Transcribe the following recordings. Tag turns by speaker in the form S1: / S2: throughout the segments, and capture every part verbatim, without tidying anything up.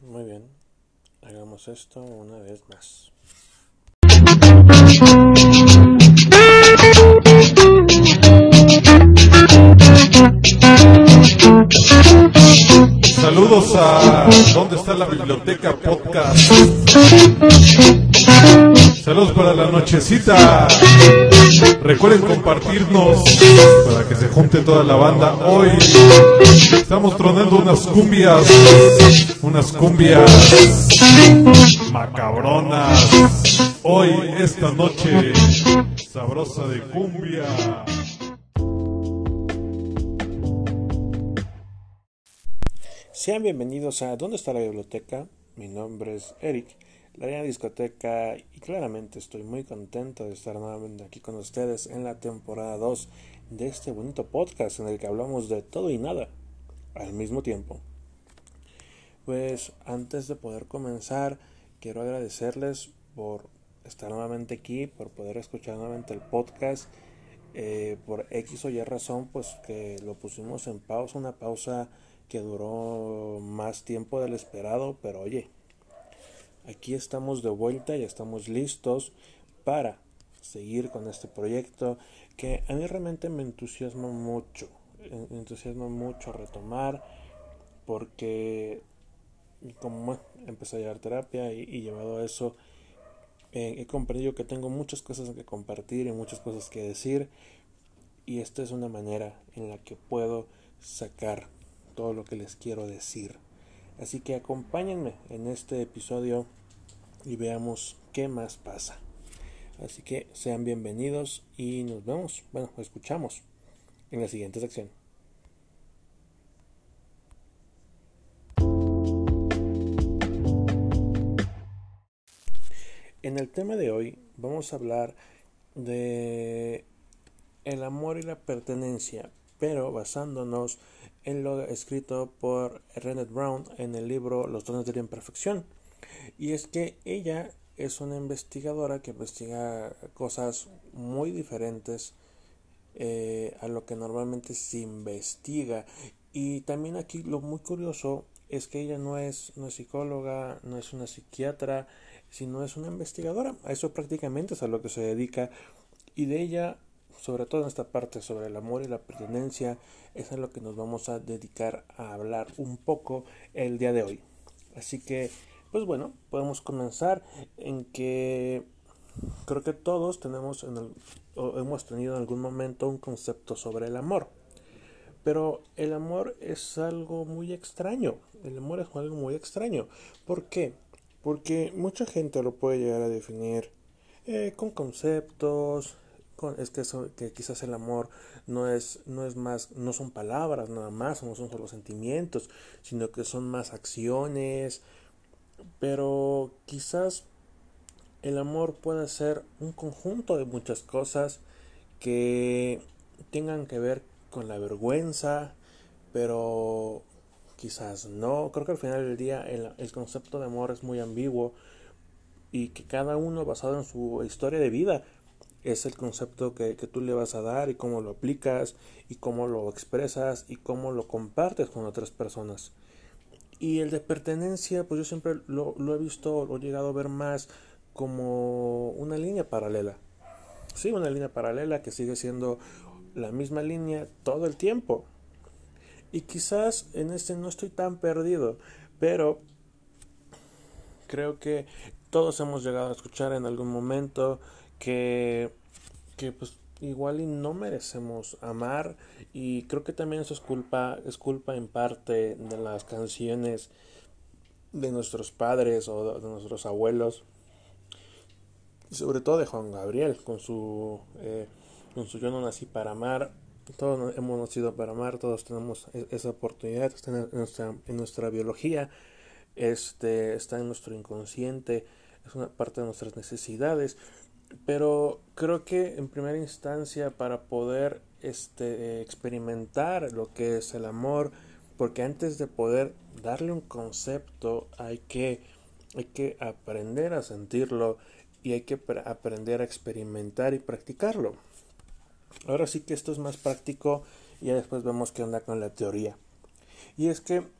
S1: Muy bien, hagamos esto una vez más.
S2: Saludos a ¿Dónde está la biblioteca podcast? Saludos para la nochecita. Recuerden compartirnos para que se junte toda la banda. Hoy estamos tronando unas cumbias, unas cumbias macabronas. Hoy, esta noche sabrosa de cumbia.
S1: Sean bienvenidos a ¿Dónde está la biblioteca? Mi nombre es Eric, la Arena Discoteca, y claramente estoy muy contento de estar nuevamente aquí con ustedes en la temporada dos de este bonito podcast en el que hablamos de todo y nada al mismo tiempo. Pues antes de poder comenzar, quiero agradecerles por estar nuevamente aquí, por poder escuchar nuevamente el podcast. Eh, por X o Y razón, pues que lo pusimos en pausa, una pausa que duró más tiempo del esperado, pero oye, aquí estamos de vuelta y estamos listos para seguir con este proyecto que a mí realmente me entusiasma mucho, me entusiasma mucho retomar, porque como bueno, empecé a llevar terapia y, y llevado a eso, eh, he comprendido que tengo muchas cosas que compartir y muchas cosas que decir, y esta es una manera en la que puedo sacar todo lo que les quiero decir. Así que acompáñenme en este episodio y veamos qué más pasa. Así que sean bienvenidos y nos vemos, bueno, escuchamos en la siguiente sección. En el tema de hoy vamos a hablar de el amor y la pertenencia, pero basándonos en lo escrito por Brené Brown en el libro Los dones de la imperfección. Y es que ella es una investigadora que investiga cosas muy diferentes eh, a lo que normalmente se investiga. Y también aquí lo muy curioso es que ella no es, no es psicóloga, no es una psiquiatra, sino es una investigadora. A eso prácticamente es a lo que se dedica. Y de ella, sobre todo en esta parte sobre el amor y la pertenencia, es a lo que nos vamos a dedicar a hablar un poco el día de hoy. Así que, pues bueno, podemos comenzar en que creo que todos tenemos en el, o hemos tenido en algún momento un concepto sobre el amor. Pero el amor es algo muy extraño. El amor es algo muy extraño. ¿Por qué? Porque mucha gente lo puede llegar a definir eh, con conceptos. Con, es que, eso, que quizás el amor no es, no es más, no son palabras nada más, no son solo sentimientos, sino que son más acciones. Pero quizás el amor puede ser un conjunto de muchas cosas que tengan que ver con la vergüenza, pero quizás no. Creo que al final del día el, el concepto de amor es muy ambiguo y que cada uno, basado en su historia de vida, es el concepto que, que tú le vas a dar y cómo lo aplicas y cómo lo expresas y cómo lo compartes con otras personas. Y el de pertenencia, pues yo siempre lo, lo he visto, lo he llegado a ver más como una línea paralela. Sí, una línea paralela que sigue siendo la misma línea todo el tiempo. Y quizás en este no estoy tan perdido, pero creo que todos hemos llegado a escuchar en algún momento que, que pues igual y no merecemos amar, y creo que también eso es culpa, es culpa en parte de las canciones de nuestros padres o de nuestros abuelos, sobre todo de Juan Gabriel con su eh, con su Yo no nací para amar. Todos hemos nacido para amar, todos tenemos esa oportunidad, está en nuestra, en nuestra biología, este, está en nuestro inconsciente, es una parte de nuestras necesidades. Pero creo que en primera instancia, para poder este, experimentar lo que es el amor, porque antes de poder darle un concepto hay que, hay que aprender a sentirlo y hay que aprender a experimentar y practicarlo. Ahora sí que esto es más práctico y ya después vemos qué onda con la teoría. Y es que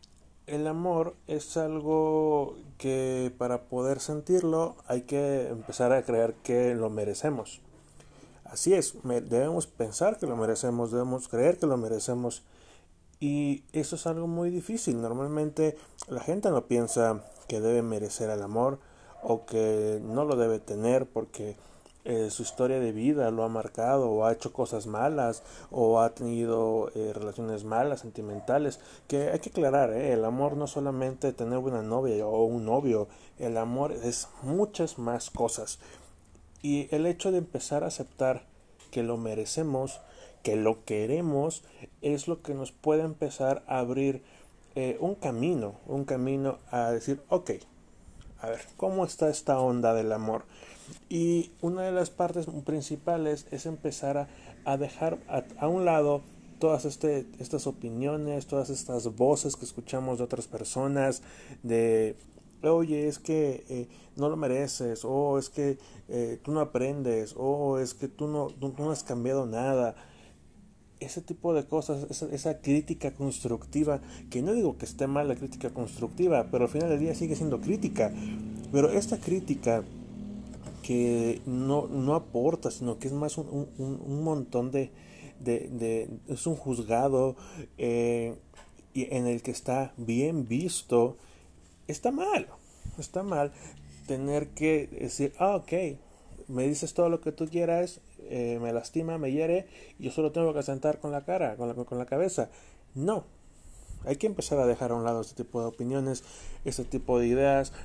S1: el amor es algo que para poder sentirlo hay que empezar a creer que lo merecemos. Así es, debemos pensar que lo merecemos, debemos creer que lo merecemos. Y eso es algo muy difícil. Normalmente la gente no piensa que debe merecer el amor o que no lo debe tener porque eh, su historia de vida lo ha marcado o ha hecho cosas malas o ha tenido eh, relaciones malas, sentimentales. Que hay que aclarar, ¿eh? El amor no solamente tener una novia o un novio, el amor es muchas más cosas. Y el hecho de empezar a aceptar que lo merecemos, que lo queremos, es lo que nos puede empezar a abrir eh, un camino, un camino a decir, ok, a ver, ¿cómo está esta onda del amor? Y una de las partes principales es empezar a, a dejar a, a un lado todas este, estas opiniones, todas estas voces que escuchamos de otras personas, de oye, es que eh, no lo mereces, o es que eh, tú no aprendes, o es que tú no, tú no has cambiado nada. Ese tipo de cosas, esa, esa crítica constructiva, que no digo que esté mal la crítica constructiva, pero al final del día sigue siendo crítica. Pero esta crítica que no, no aporta, sino que es más un, un, un montón de, de, de, es un juzgado eh, en el que está bien visto, está mal, está mal tener que decir, ah, ok, me dices todo lo que tú quieras, eh, me lastima, me hiere, y yo solo tengo que sentar con la cara, con la, con la cabeza. No, hay que empezar a dejar a un lado este tipo de opiniones, este tipo de ideas.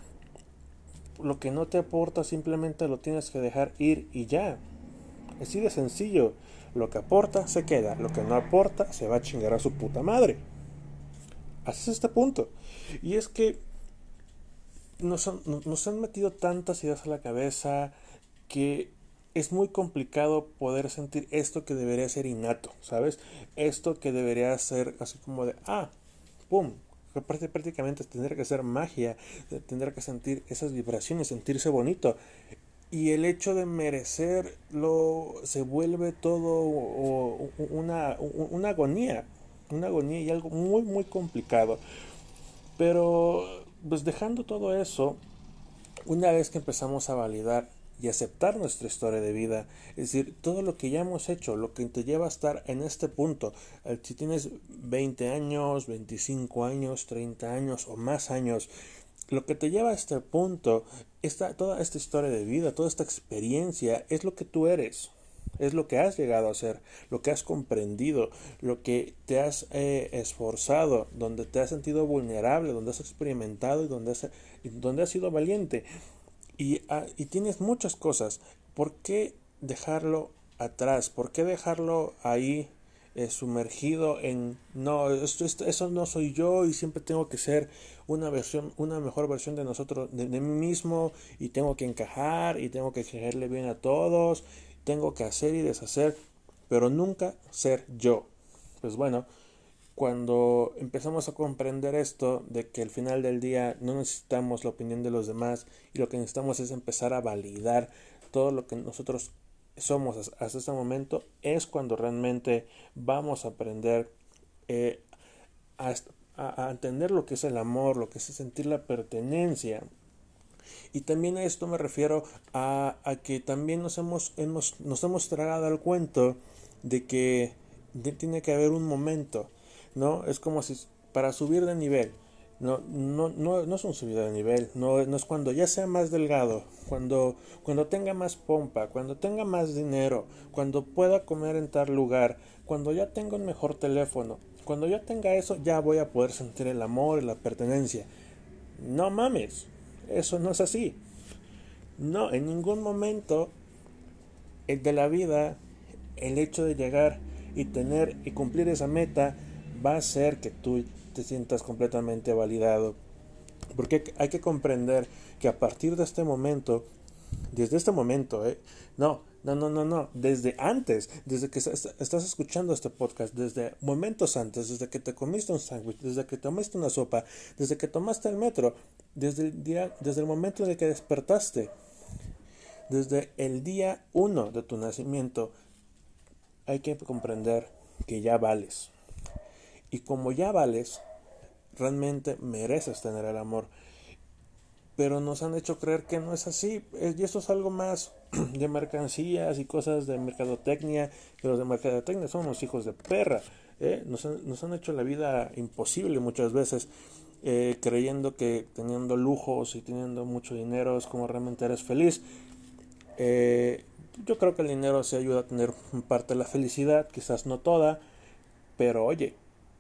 S1: Lo que no te aporta simplemente lo tienes que dejar ir y ya. Así de sencillo. Lo que aporta se queda, lo que no aporta se va a chingar a su puta madre. Así es este punto. Y es que nos han, nos han metido tantas ideas a la cabeza que es muy complicado poder sentir esto que debería ser innato, ¿sabes? Esto que debería ser así como de, ah, pum, prácticamente tendría que ser magia, tendría que sentir esas vibraciones, sentirse bonito. Y el hecho de merecerlo se vuelve todo una, una agonía, una agonía y algo muy, muy complicado. Pero, pues dejando todo eso, una vez que empezamos a validar y aceptar nuestra historia de vida, es decir, todo lo que ya hemos hecho, lo que te lleva a estar en este punto, si tienes veinte años, veinticinco años, treinta años o más años, lo que te lleva a este punto, esta, toda esta historia de vida, toda esta experiencia, es lo que tú eres. Es lo que has llegado a ser, lo que has comprendido, lo que te has eh, esforzado, donde te has sentido vulnerable, donde has experimentado y donde has, donde has sido valiente. Y, ah, y tienes muchas cosas. ¿Por qué dejarlo atrás? ¿Por qué dejarlo ahí eh, sumergido en no, esto, esto, eso no soy yo y siempre tengo que ser una versión, una mejor versión de nosotros, de, de mí mismo, y tengo que encajar y tengo que caerle bien a todos, tengo que hacer y deshacer, pero nunca ser yo? Pues bueno, cuando empezamos a comprender esto, de que al final del día no necesitamos la opinión de los demás y lo que necesitamos es empezar a validar todo lo que nosotros somos hasta este momento, es cuando realmente vamos a aprender eh, a, a, a entender lo que es el amor, lo que es sentir la pertenencia. Y también a esto me refiero a, a que también nos hemos, hemos, nos hemos tragado al cuento de que de, tiene que haber un momento, ¿no? Es como si para subir de nivel, no, no, no, no es un subida de nivel, no, no es cuando ya sea más delgado, cuando, cuando tenga más pompa, cuando tenga más dinero, cuando pueda comer en tal lugar, cuando ya tenga un mejor teléfono, cuando ya tenga eso, ya voy a poder sentir el amor y la pertenencia. No mames, eso no es así. No, en ningún momento de la vida el hecho de llegar y tener y cumplir esa meta va a hacer que tú te sientas completamente validado. Porque hay que comprender que a partir de este momento, desde este momento, ¿eh? no, no, no, no, no, desde antes, desde que estás escuchando este podcast, desde momentos antes, desde que te comiste un sándwich, desde que tomaste una sopa, desde que tomaste el metro, desde el día, desde el momento en el que despertaste, desde el día uno de tu nacimiento, hay que comprender que ya vales. Y como ya vales, realmente mereces tener el amor. Pero nos han hecho creer que no es así, y eso es algo más de mercancías y cosas de mercadotecnia, que los de mercadotecnia son los hijos de perra, ¿eh? nos, han, nos han hecho la vida imposible muchas veces, eh, creyendo que teniendo lujos y teniendo mucho dinero es como realmente eres feliz. Eh, yo creo que el dinero se ayuda a tener parte de la felicidad, quizás no toda, pero oye,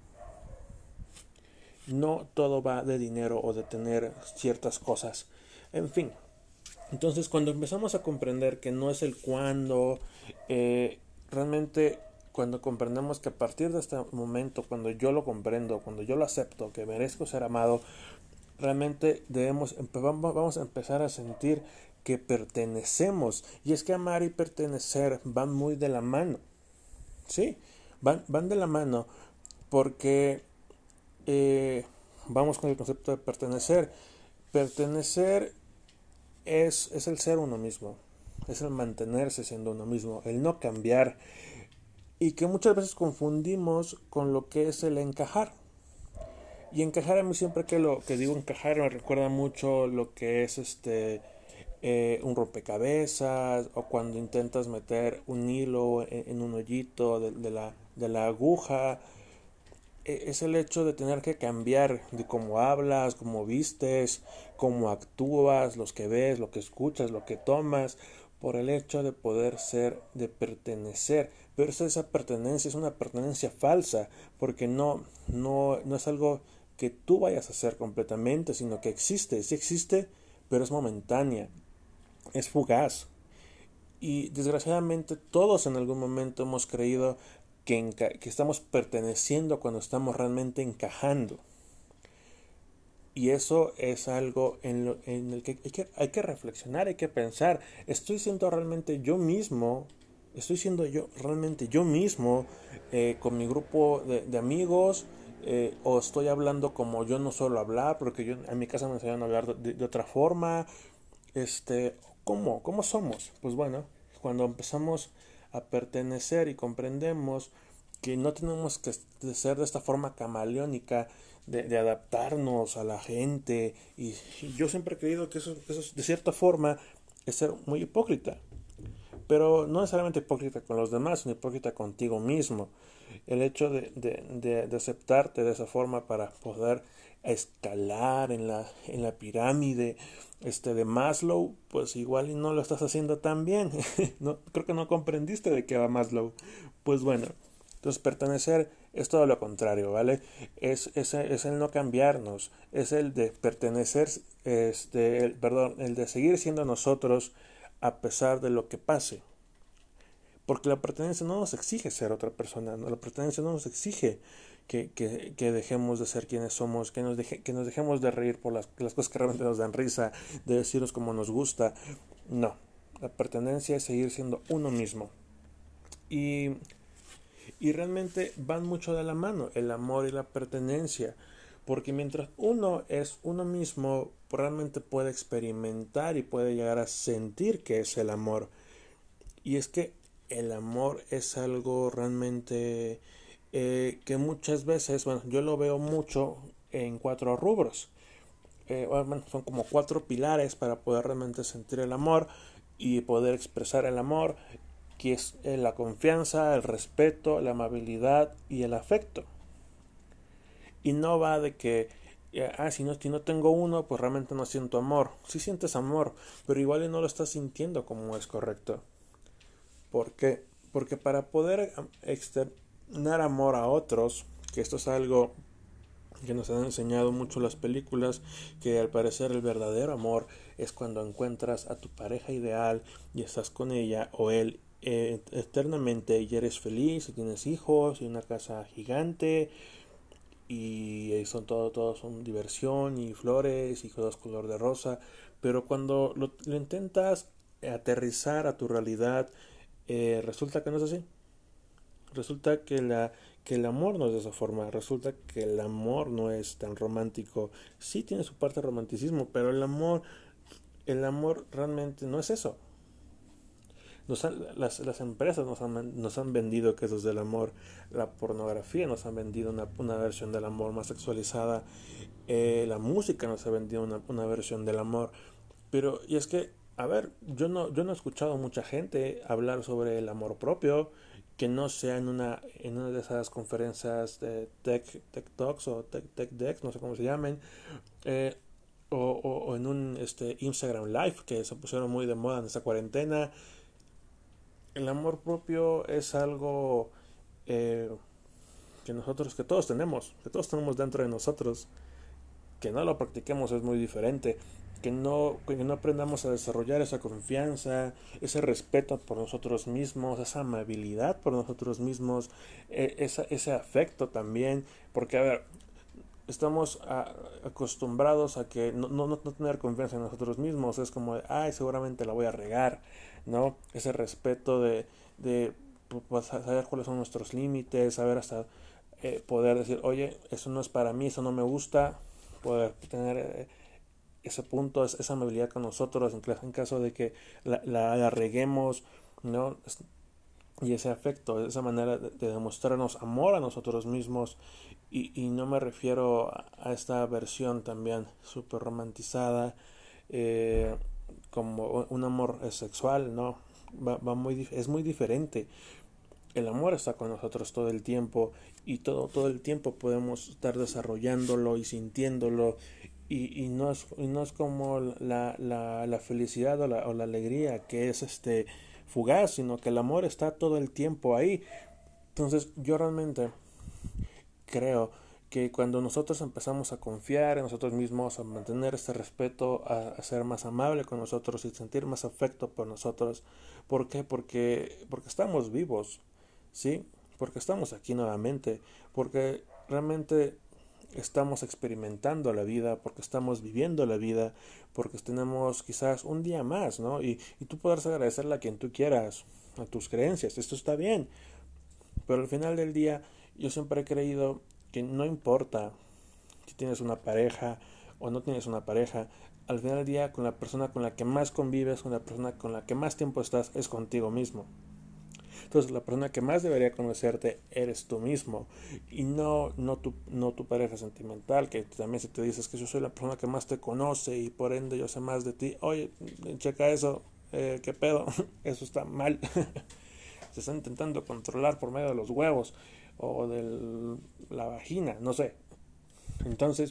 S1: no todo va de dinero o de tener ciertas cosas. En fin, entonces cuando empezamos a comprender que no es el cuándo, eh, realmente cuando comprendemos que a partir de este momento, cuando yo lo comprendo, cuando yo lo acepto, que merezco ser amado, realmente debemos, vamos a empezar a sentir que pertenecemos. Y es que amar y pertenecer van muy de la mano. Sí, van, van de la mano porque eh, vamos con el concepto de pertenecer. Pertenecer es, es el ser uno mismo, es el mantenerse siendo uno mismo, el no cambiar, y que muchas veces confundimos con lo que es el encajar. Y encajar, a mí siempre que lo que digo encajar me recuerda mucho lo que es este eh, un rompecabezas, o cuando intentas meter un hilo en, en un hoyito de, de, la, de la aguja. Es el hecho de tener que cambiar de cómo hablas, cómo vistes, cómo actúas, los que ves, lo que escuchas, lo que tomas, por el hecho de poder ser, de pertenecer. Pero esa pertenencia es una pertenencia falsa, porque no, no, no es algo que tú vayas a hacer completamente, sino que existe. Sí existe, pero es momentánea, es fugaz. Y desgraciadamente todos en algún momento hemos creído que, enca- que estamos perteneciendo cuando estamos realmente encajando. Y eso es algo en, lo, en el que hay, que hay que reflexionar, hay que pensar. ¿Estoy siendo realmente yo mismo? ¿Estoy siendo yo realmente yo mismo eh, con mi grupo de, de amigos? Eh, ¿O estoy hablando como yo no suelo hablar? Porque yo en mi casa me enseñaron a hablar de, de otra forma. Este, ¿cómo? ¿Cómo somos? Pues bueno, cuando empezamos a pertenecer y comprendemos que no tenemos que ser de esta forma camaleónica, de, de adaptarnos a la gente, y, y yo siempre he creído que eso, eso de cierta forma es ser muy hipócrita, pero no necesariamente hipócrita con los demás, sino hipócrita contigo mismo. El hecho de, de, de, de aceptarte de esa forma para poder escalar en la, en la pirámide este de Maslow, pues igual y no lo estás haciendo tan bien. No, creo que no comprendiste de qué va Maslow. Pues bueno, entonces pertenecer es todo lo contrario, ¿vale? Es, es, es el no cambiarnos, es el de pertenecer, este, el, perdón, el de seguir siendo nosotros a pesar de lo que pase. Porque la pertenencia no nos exige ser otra persona, ¿no? La pertenencia no nos exige que, que, que dejemos de ser quienes somos, que nos, deje, que nos dejemos de reír por las, las cosas que realmente nos dan risa, de decirnos como nos gusta. No, la pertenencia es seguir siendo uno mismo. Y, y realmente van mucho de la mano, el amor y la pertenencia. Porque mientras uno es uno mismo, realmente puede experimentar y puede llegar a sentir que es el amor. Y es que el amor es algo realmente eh, que muchas veces, bueno, yo lo veo mucho en cuatro rubros. Eh, bueno, son como cuatro pilares para poder realmente sentir el amor y poder expresar el amor, que es eh, la confianza, el respeto, la amabilidad y el afecto. Y no va de que, eh, ah, si no, si no tengo uno, pues realmente no siento amor. Sí sientes amor, pero igual no lo estás sintiendo como es correcto. ¿Por qué? Porque para poder externar amor a otros, que esto es algo que nos han enseñado mucho las películas, que al parecer el verdadero amor es cuando encuentras a tu pareja ideal y estás con ella o él eh, eternamente, y eres feliz y tienes hijos y una casa gigante y son todo, todo son diversión y flores y cosas color de rosa. Pero cuando lo, lo intentas aterrizar a tu realidad, eh, resulta que no es así. Resulta que, la, que el amor no es de esa forma. Resulta que el amor no es tan romántico. Sí tiene su parte de romanticismo, pero el amor, el amor realmente no es eso. Nos han- las, las empresas nos han, nos han vendido que eso es del amor, la pornografía nos han vendido una, una versión del amor más sexualizada, eh, la música nos ha vendido una, una versión del amor, pero y es que, a ver, yo no, yo no he escuchado mucha gente hablar sobre el amor propio que no sea en una, en una de esas conferencias de Tech, Tech Talks o Tech, Tech Decks, no sé cómo se llamen, eh, o, o, o en un este, Instagram Live que se pusieron muy de moda en esta cuarentena. El amor propio es algo eh, que nosotros, que todos tenemos, que todos tenemos dentro de nosotros. Que no lo practiquemos es muy diferente. Que no, que no aprendamos a desarrollar esa confianza, ese respeto por nosotros mismos, esa amabilidad por nosotros mismos, eh, esa, ese afecto también. Porque, a ver, estamos a, acostumbrados a que no, no, no tener confianza en nosotros mismos. Es como, de, ay, seguramente la voy a regar, ¿no? Ese respeto de, de pues, saber cuáles son nuestros límites, saber hasta eh, poder decir, oye, eso no es para mí, eso no me gusta, poder tener eh, ese punto, esa amabilidad con nosotros en, en caso de que la, la, la reguemos, ¿no? Y ese afecto, esa manera de, de demostrarnos amor a nosotros mismos. Y, y no me refiero a, a esta versión también súper romantizada, eh, como un amor sexual, ¿no? Va, va muy, es muy diferente. El amor está con nosotros todo el tiempo y todo, todo el tiempo podemos estar desarrollándolo y sintiéndolo y, y, no, es, y no es como la, la, la felicidad o la, o la alegría que es este fugaz, sino que el amor está todo el tiempo ahí. Entonces yo realmente creo que cuando nosotros empezamos a confiar en nosotros mismos, a mantener este respeto, a, a ser más amable con nosotros y sentir más afecto por nosotros, ¿por qué? Porque, porque estamos vivos, ¿sí? Porque estamos aquí nuevamente, porque realmente estamos experimentando la vida, porque estamos viviendo la vida, porque tenemos quizás un día más, ¿no? Y, y tú podrás agradecerle a quien tú quieras, a tus creencias, esto está bien, pero al final del día yo siempre he creído que no importa si tienes una pareja o no tienes una pareja, al final del día con la persona con la que más convives, con la persona con la que más tiempo estás, es contigo mismo. Entonces la persona que más debería conocerte eres tú mismo y no, no, tu, no tu pareja sentimental, que también si te dices que yo soy la persona que más te conoce y por ende yo sé más de ti, oye, checa eso, eh, qué pedo, eso está mal. Se está intentando controlar por medio de los huevos o de la vagina, no sé. Entonces,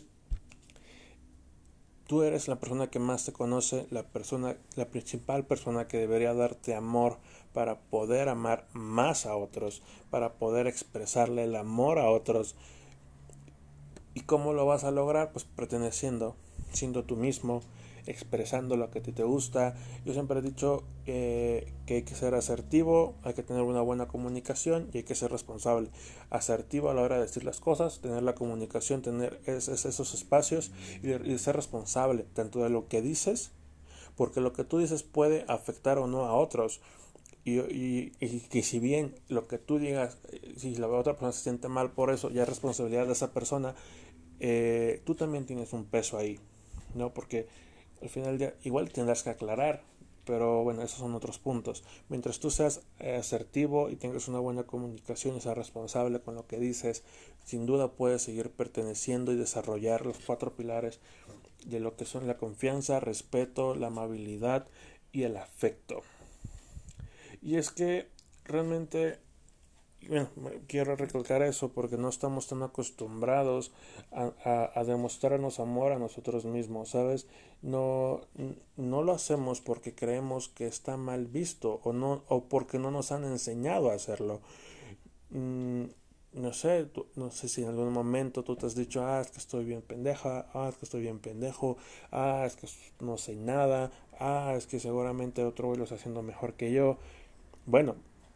S1: tú eres la persona que más te conoce, la persona, la principal persona que debería darte amor para poder amar más a otros, para poder expresarle el amor a otros. ¿Y cómo lo vas a lograr? Pues perteneciendo, siendo tú mismo, expresando lo que a ti te gusta. Yo siempre he dicho eh, que hay que ser asertivo, hay que tener una buena comunicación y hay que ser responsable. Asertivo a la hora de decir las cosas, tener la comunicación, tener es, es esos espacios y, y ser responsable tanto de lo que dices, porque lo que tú dices puede afectar o no a otros. Y, y, y que si bien lo que tú digas, si la otra persona se siente mal por eso, ya es responsabilidad de esa persona, eh, tú también tienes un peso ahí, ¿no? Porque al final del día igual tendrás que aclarar, pero bueno, esos son otros puntos. Mientras tú seas eh, asertivo y tengas una buena comunicación y seas responsable con lo que dices, sin duda puedes seguir perteneciendo y desarrollar los cuatro pilares de lo que son la confianza, respeto, la amabilidad y el afecto. Y es que realmente, bueno, quiero recalcar eso porque no estamos tan acostumbrados a, a, a demostrarnos amor a nosotros mismos, ¿sabes? No, no lo hacemos porque creemos que está mal visto o no, o porque no nos han enseñado a hacerlo. Mm, no sé, tú, no sé si en algún momento tú te has dicho, ah, es que estoy bien pendeja, ah, es que estoy bien pendejo, ah, es que no sé nada, ah, es que seguramente otro güey lo está haciendo mejor que yo. Bueno,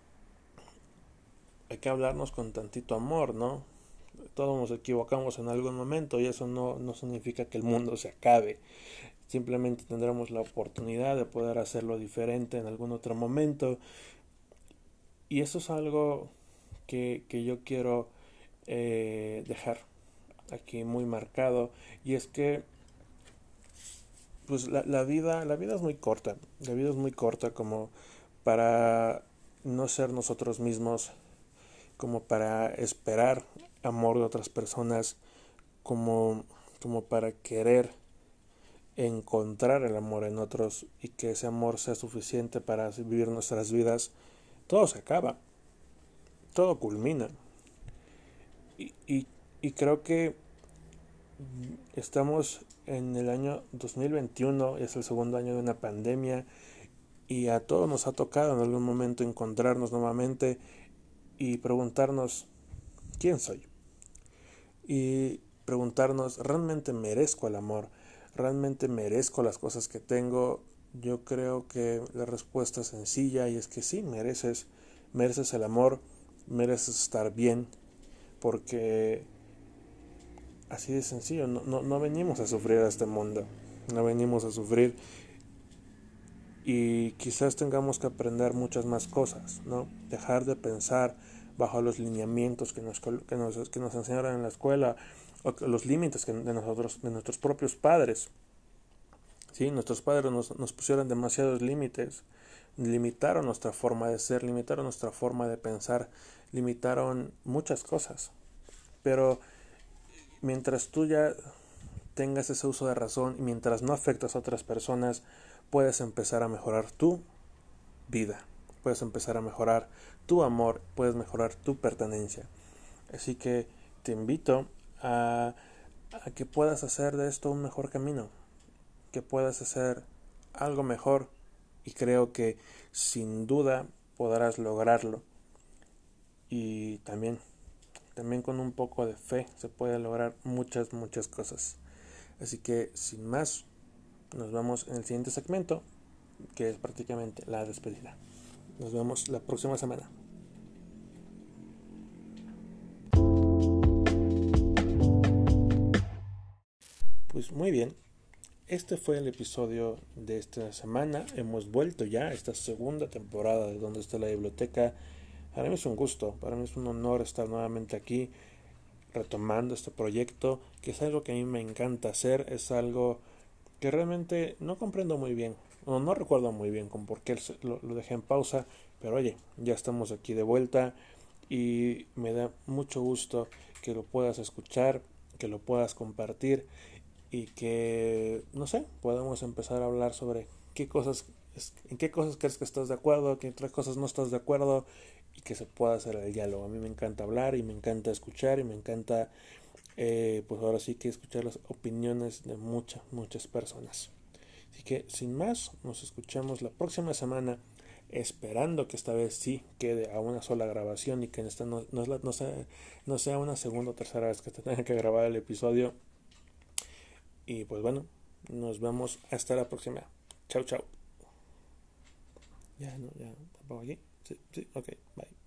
S1: hay que hablarnos con tantito amor, ¿no? Todos nos equivocamos en algún momento y eso no, no significa que el mundo se acabe. Simplemente tendremos la oportunidad de poder hacerlo diferente en algún otro momento. Y eso es algo que, que yo quiero eh, dejar aquí muy marcado. Y es que pues la, la vida, la vida es muy corta. La vida es muy corta como para no ser nosotros mismos, como para esperar amor de otras personas, como, como para querer encontrar el amor en otros y que ese amor sea suficiente para vivir nuestras vidas, todo se acaba, todo culmina. Y, y, y creo que estamos en el año dos mil veintiuno, es el segundo año de una pandemia y a todos nos ha tocado en algún momento encontrarnos nuevamente y preguntarnos quién soy. Y preguntarnos, ¿realmente merezco el amor? ¿Realmente merezco las cosas que tengo? Yo creo que la respuesta es sencilla y es que sí, mereces, mereces el amor, mereces estar bien, porque así de sencillo, no, no, no venimos a sufrir a este mundo, no venimos a sufrir y quizás tengamos que aprender muchas más cosas, ¿no? Dejar de pensar bajo los lineamientos que nos, que nos, que nos enseñaron en la escuela, o los límites que de nosotros, de nuestros propios padres. ¿Sí? Nuestros padres nos, nos pusieron demasiados límites, limitaron nuestra forma de ser, limitaron nuestra forma de pensar, limitaron muchas cosas. Pero mientras tú ya tengas ese uso de razón y mientras no afectas a otras personas, puedes empezar a mejorar tu vida, puedes empezar a mejorar tu amor, puedes mejorar tu pertenencia. Así que te invito a, a que puedas hacer de esto un mejor camino, que puedas hacer algo mejor y creo que sin duda podrás lograrlo. Y también, también con un poco de fe se puede lograr muchas, muchas cosas. Así que sin más, nos vemos en el siguiente segmento, que es prácticamente la despedida. Nos vemos la próxima semana. Pues muy bien, este fue el episodio de esta semana. Hemos vuelto ya a esta segunda temporada de Donde está la biblioteca. Para mí es un gusto, para mí es un honor estar nuevamente aquí retomando este proyecto, que es algo que a mí me encanta hacer, es algo que realmente no comprendo muy bien, o no recuerdo muy bien con por qué lo, lo dejé en pausa, pero oye, ya estamos aquí de vuelta y me da mucho gusto que lo puedas escuchar, que lo puedas compartir y que, no sé, podamos empezar a hablar sobre qué cosas, en qué cosas crees que estás de acuerdo, qué otras cosas no estás de acuerdo y que se pueda hacer el diálogo. A mí me encanta hablar y me encanta escuchar y me encanta, eh, pues ahora sí que escuchar las opiniones de muchas, muchas personas. Así que sin más, nos escuchamos la próxima semana, esperando que esta vez sí quede a una sola grabación y que esta no, no, no, sea, no sea una segunda o tercera vez que te tenga que grabar el episodio. Y pues bueno, nos vemos hasta la próxima. Chao, chao. Ya, no, ya, apago aquí. Sí, sí, ok, bye.